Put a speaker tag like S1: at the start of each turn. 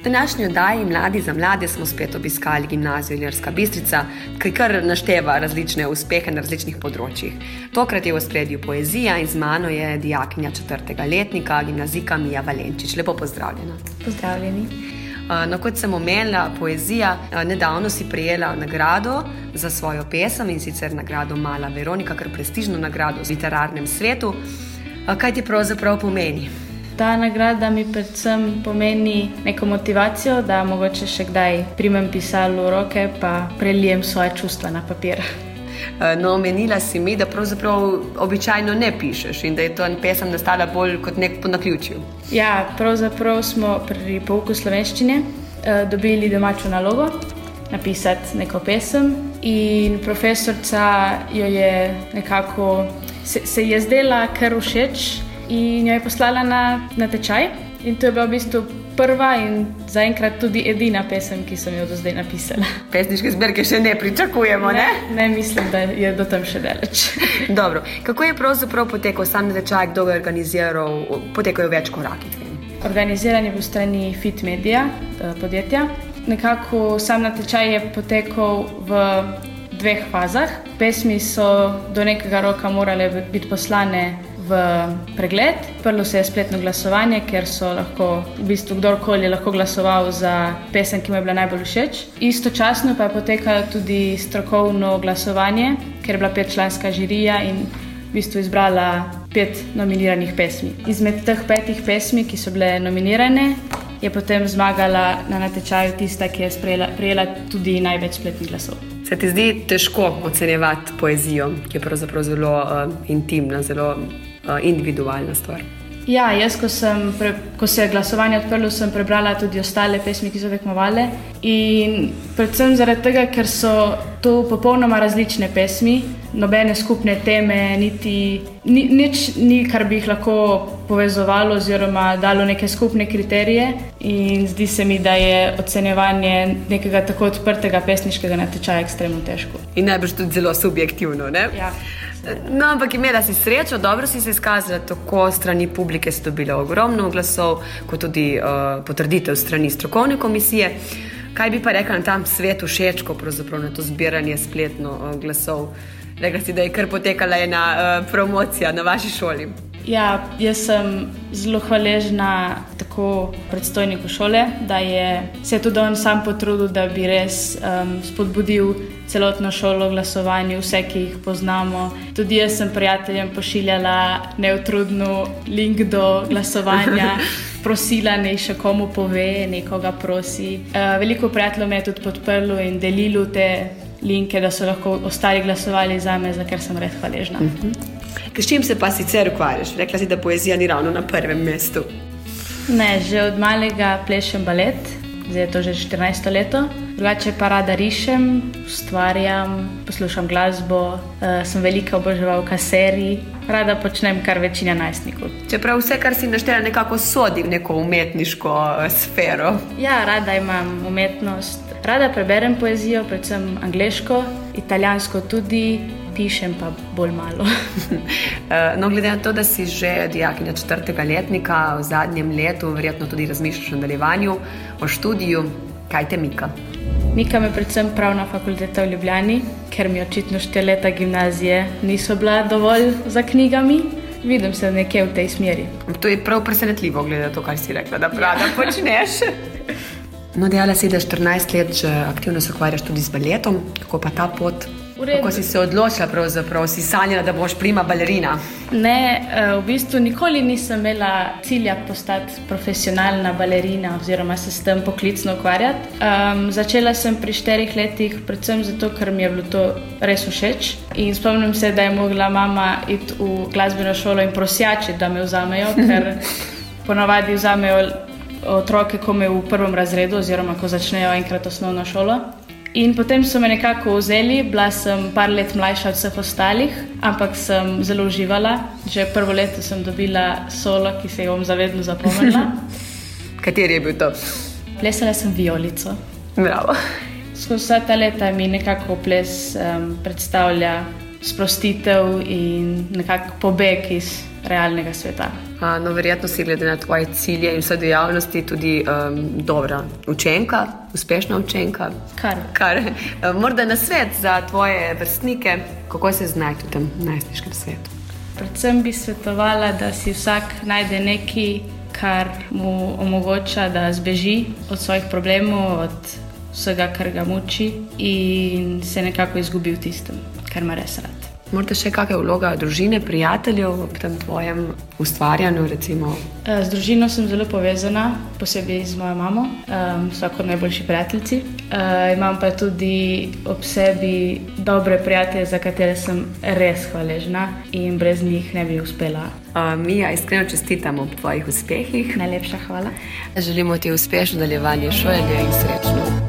S1: današnji oddaji Mladi za mlade smo spet obiskali gimnazijo Ilirska Bistrica, ki kar našteva različne uspehe na različnih področjih. Tokrat je v ospredju poezija in z mano je dijakinja 4. letnika, gimnazijka Mija Valenčič. Lepo pozdravljena.
S2: Pozdravljeni.
S1: No, kot sem omenila, poezija, nedavno si prejela nagrado za svojo pesem in sicer nagrado Mala Veronika, kar prestižno nagrado v literarnem svetu. Kaj ti pravzaprav pomeni?
S2: Ta nagrada mi predvsem pomeni neko motivacijo, da mogoče še kdaj primem pisalo v roke pa prelijem svoje čustva na papir.
S1: No, omenila si mi, da pravzaprav običajno ne pišeš in da je to pesem nastala bolj kot nek po naključju.
S2: Ja, pravzaprav smo pri pouku slovenščine dobili domačo nalogo napisati neko pesem in profesorca jo je nekako se je zdela kar všeč in jo je poslala na tečaj. In to je bila v bistvu prva in zaenkrat tudi edina pesem, ki sem jo do zdaj napisala.
S1: Pesniške zbirke še ne pričakujemo, ne?
S2: Ne, mislim, da je do tam še daleč.
S1: Dobro. Kako je pravzaprav potekal sam natečaj, kdo ga je organiziral? Potekajo več koraki?
S2: Organiziran je bil strani Fit Media podjetja. Nekako sam natečaj je potekal v 2 fazah. Pesmi so do nekega roka morale biti poslane v pregled. Prlo se je spletno glasovanje, ker so lahko, v bistvu kdorkoli lahko glasoval za pesem, ki mu je bila najbolj všeč. Istočasno pa je potekalo tudi strokovno glasovanje, ker je bila 5-članska žirija in v bistvu izbrala 5 nominiranih pesmi. Izmed teh 5 pesmi, ki so bile nominirane, je potem zmagala na natečaju tista, ki je prejela tudi največ spletnih glasov.
S1: Se ti zdi težko ocenjevati poezijo, ki je pravzaprav zelo intimna, zelo individualna stvar?
S2: Ja, jaz, ko se je glasovanje odprlo, sem prebrala tudi ostale pesmi, ki so tekmovale in predvsem zaradi tega, ker so to popolnoma različne pesmi, nobene skupne teme, nič ni, kar bi jih lahko povezovalo oziroma dalo neke skupne kriterije in zdi se mi, da je ocenjevanje nekega tako odprtega pesniškega natečaja ekstremno težko.
S1: In najbrž tudi zelo subjektivno, ne?
S2: Ja.
S1: No, ampak imela si srečo, dobro si se izkazala, tako strani publike si dobila ogromno glasov, kot tudi potrditev strani strokovne komisije. Kaj bi pa rekla na tam svetu všečko, pravzaprav na to zbiranje spletno glasov? Rekla si, da je kar potekala ena promocija na vaši šoli.
S2: Ja, jaz sem zelo hvaležna tako predstojniku šole, da se je tudi on sam potrudil, da bi res spodbudil celotno šolo v glasovanju, vse, ki jih poznamo. Tudi jaz sem prijateljem pošiljala neutrudno link do glasovanja, prosila, naj še komu pove, nekoga prosi. Veliko prijateljev me je tudi podprlo in delilo te linke, da so lahko ostali glasovali zame, za kar sem res hvaležna.
S1: S čim se pa sicer ukvarjaš? Rekla si, da poezija ni ravno na prvem mestu.
S2: Ne, že od malega plešem balet, zdaj je to že 14. leto. Drugače pa rada rišem, ustvarjam, poslušam glasbo, sem velika oboževalka serij, rada počnem kar večina najstnikov.
S1: Čeprav vse, kar si naštela, nekako sodi v neko umetniško sfero.
S2: Ja, rada imam umetnost, rada preberem poezijo, predvsem angleško, italijansko tudi, pišem pa bolj malo.
S1: No, glede na to, da si že dijakinja 4. letnika, v zadnjem letu verjetno tudi razmišljaš o nadaljevanju, o študiju, kaj te mika?
S2: Mika me predvsem pravna fakulteta v Ljubljani, ker mi očitno 4 leta gimnazije niso bila dovolj za knjigami. Vidim se nekje v tej smeri. To
S1: je prav presenetljivo, glede na to, kar si rekla, da rada počneš. No, dejala si, da 14 let že aktivno se ukvarjaš tudi z baletom. Kako pa ta pot? Kako si se odločila pravzaprav? Si sanjala, da boš prima balerina?
S2: Ne, v bistvu nikoli nisem imela cilja postati profesionalna balerina oziroma se s tem poklicno ukvarjati. Začela sem pri 4 letih, predvsem zato, ker mi je bilo to res všeč. In spomnim se, da je mogla mama iti v glasbeno šolo in prosjačiti, da me vzamejo, ker ponavadi vzamejo otroke, ko me v 1. razredu oziroma ko začnejo enkrat osnovno šolo. In potem so me nekako vzeli, bila sem par let mlajša od vseh ostalih, ampak sem zelo uživala. Že prvo leto sem dobila solo, ki se jo bom zavedno zapomnila.
S1: Kateri je bil to?
S2: Plesala sem violico.
S1: Bravo.
S2: Skozi vsa ta leta mi nekako ples predstavlja sprostitev in nekako pobeg iz realnega sveta.
S1: No, verjetno si glede na tvoje cilje in vse dejavnosti tudi dobra učenka, uspešna učenka. Kar. Morda nasvet za tvoje vrstnike, kako se znajti v tem najstniškem svetu.
S2: Predvsem bi svetovala, da si vsak najde nekaj, kar mu omogoča, da zbeži od svojih problemov, od vsega, kar ga muči in se nekako izgubi v tistem, kar ima res rad.
S1: Morda še kakšna vloga družine, prijateljev v tem tvojem ustvarjanju, recimo?
S2: Z družino sem zelo povezana, posebej z mojo mamo, so kot najboljši prijateljici. Imam pa tudi ob sebi dobre prijatelje, za katere sem res hvaležna in brez njih ne bi uspela.
S1: Mija, iskreno čestitam ob tvojih uspehih.
S2: Najlepša hvala.
S1: Želimo ti uspešno nadaljevanje šolanja in srečno.